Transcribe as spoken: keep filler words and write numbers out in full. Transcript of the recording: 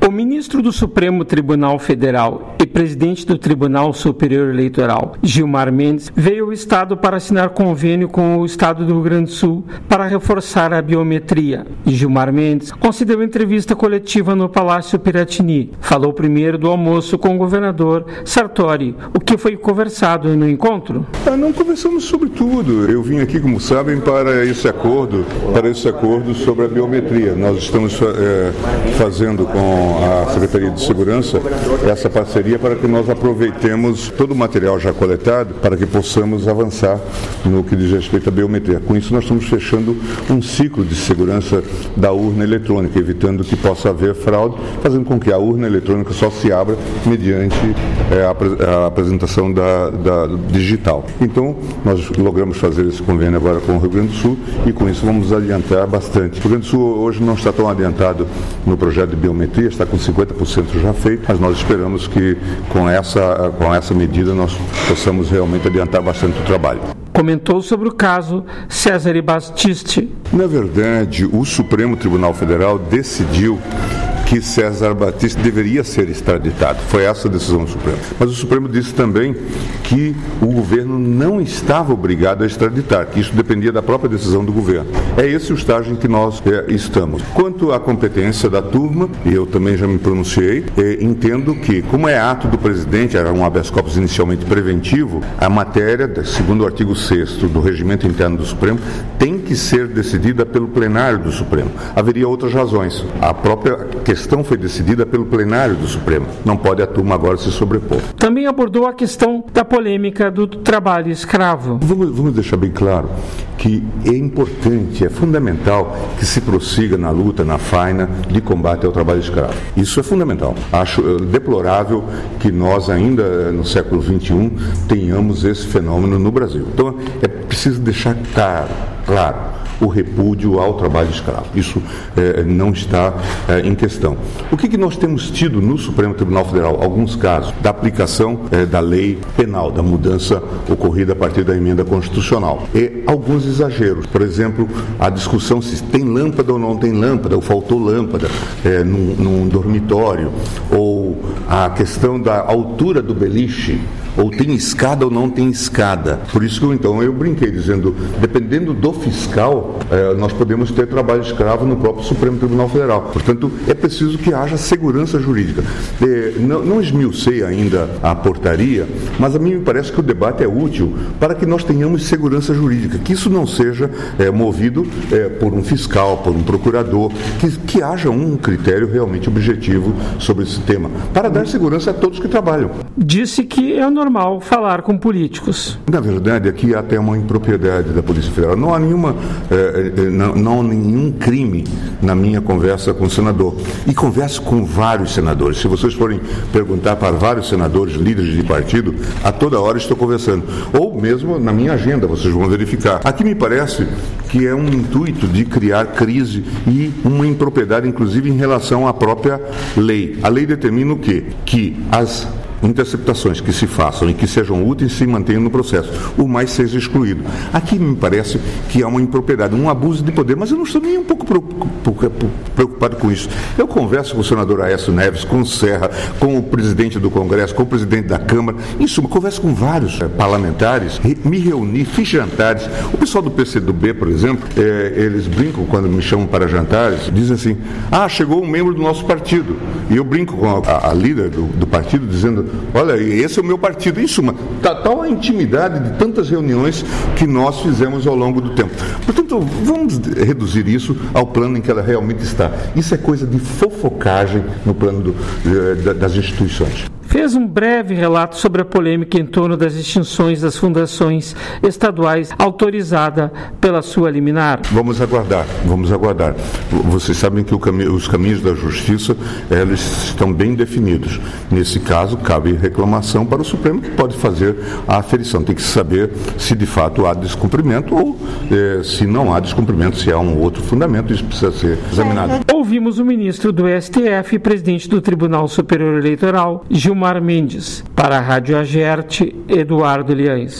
O ministro do Supremo Tribunal Federal e presidente do Tribunal Superior Eleitoral, Gilmar Mendes, veio ao Estado para assinar convênio com o Estado do Rio Grande do Sul para reforçar a biometria. Gilmar Mendes concedeu entrevista coletiva no Palácio Piratini. Falou primeiro do almoço com o governador Sartori. O que foi conversado no encontro? Ah, não conversamos sobre tudo. Eu vim aqui, como sabem, para esse acordo, para esse acordo sobre a biometria. Nós estamos é, fazendo com a Secretaria de Segurança essa parceria para que nós aproveitemos todo o material já coletado para que possamos avançar no que diz respeito à biometria. Com isso, nós estamos fechando um ciclo de segurança da urna eletrônica, evitando que possa haver fraude, fazendo com que a urna eletrônica só se abra mediante é, a apresentação da, da digital. Então, nós logramos fazer esse convênio agora com o Rio Grande do Sul e com isso vamos adiantar bastante. O Rio Grande do Sul hoje não está tão adiantado no projeto de biometria, está com cinquenta por cento já feito, mas nós esperamos que com essa, com essa medida nós possamos realmente adiantar bastante o trabalho. Comentou sobre o caso César Battisti. Na verdade, o Supremo Tribunal Federal decidiu que César Battisti deveria ser extraditado. Foi essa a decisão do Supremo. Mas o Supremo disse também que o governo não estava obrigado a extraditar, que isso dependia da própria decisão do governo. É esse o estágio em que nós é, estamos. Quanto à competência da turma, eu também já me pronunciei, é, entendo que, como é ato do presidente, era um habeas corpus inicialmente preventivo, a matéria, segundo o artigo sexto do Regimento Interno do Supremo, tem que ser decidida pelo plenário do Supremo. Haveria outras razões. A própria questão A questão foi decidida pelo plenário do Supremo. Não pode a turma agora se sobrepor. Também abordou a questão da polêmica do trabalho escravo. Vamos, vamos deixar bem claro que é importante, é fundamental que se prossiga na luta, na faina de combate ao trabalho escravo. Isso é fundamental. Acho deplorável que nós ainda no século vinte e um tenhamos esse fenômeno no Brasil. Então é preciso deixar claro, claro. o repúdio ao trabalho escravo. Isso eh, não está eh, em questão. O que, que nós temos tido no Supremo Tribunal Federal? Alguns casos da aplicação eh, da lei penal, da mudança ocorrida a partir da emenda constitucional. E alguns exageros. Por exemplo, a discussão se tem lâmpada ou não tem lâmpada, ou faltou lâmpada eh, num, num dormitório, ou a questão da altura do beliche, ou tem escada ou não tem escada. Por isso que eu, então eu brinquei dizendo, dependendo do fiscal, eh, nós podemos ter trabalho escravo no próprio Supremo Tribunal Federal. Portanto, é preciso que haja segurança jurídica. Eh, não, não esmiucei ainda a portaria, mas a mim me parece que o debate é útil para que nós tenhamos segurança jurídica, que isso não seja eh, movido eh, por um fiscal, por um procurador, que, que haja um critério realmente objetivo sobre esse tema, para dar segurança a todos que trabalham. Disse que é normal falar com políticos. Na verdade, aqui há até uma impropriedade da Polícia Federal. Não há nenhuma, eh, não, não há nenhum crime na minha conversa com o senador. E converso com vários senadores. Se vocês forem perguntar para vários senadores, líderes de partido, a toda hora estou conversando. Ou mesmo na minha agenda, vocês vão verificar. Aqui me parece que é um intuito de criar crise e uma impropriedade, inclusive, em relação à própria lei. A lei determina o quê? Que as interceptações que se façam e que sejam úteis se mantenham no processo, o mais seja excluído. Aqui me parece que há uma impropriedade, um abuso de poder, mas eu não estou nem um pouco preocupado com isso. Eu converso com o senador Aécio Neves, com o Serra, com o presidente do Congresso, com o presidente da Câmara, em suma, converso com vários eh, parlamentares, me reuni, fiz jantares. O pessoal do P C do B, por exemplo, eh, eles brincam quando me chamam para jantares, dizem assim, ah, chegou um membro do nosso partido. E eu brinco com a, a líder do, do partido, dizendo, olha, esse é o meu partido. Em suma, tá, tal a intimidade de tantas reuniões que nós fizemos ao longo do tempo. Portanto, vamos reduzir isso ao plano em que ela realmente está. Isso é coisa de fofocagem no plano do, das instituições. Fez um breve relato sobre a polêmica em torno das extinções das fundações estaduais autorizada pela sua liminar. Vamos aguardar, vamos aguardar. Vocês sabem que o cami- os caminhos da justiça, eles estão bem definidos. Nesse caso, cabe reclamação para o Supremo, que pode fazer a aferição. Tem que saber se de fato há descumprimento ou eh, se não há descumprimento, se há um outro fundamento, isso precisa ser examinado. Ouvimos o ministro do S T F e presidente do Tribunal Superior Eleitoral, Gilmar Mendes. Para a Rádio Agerte, Eduardo Liães.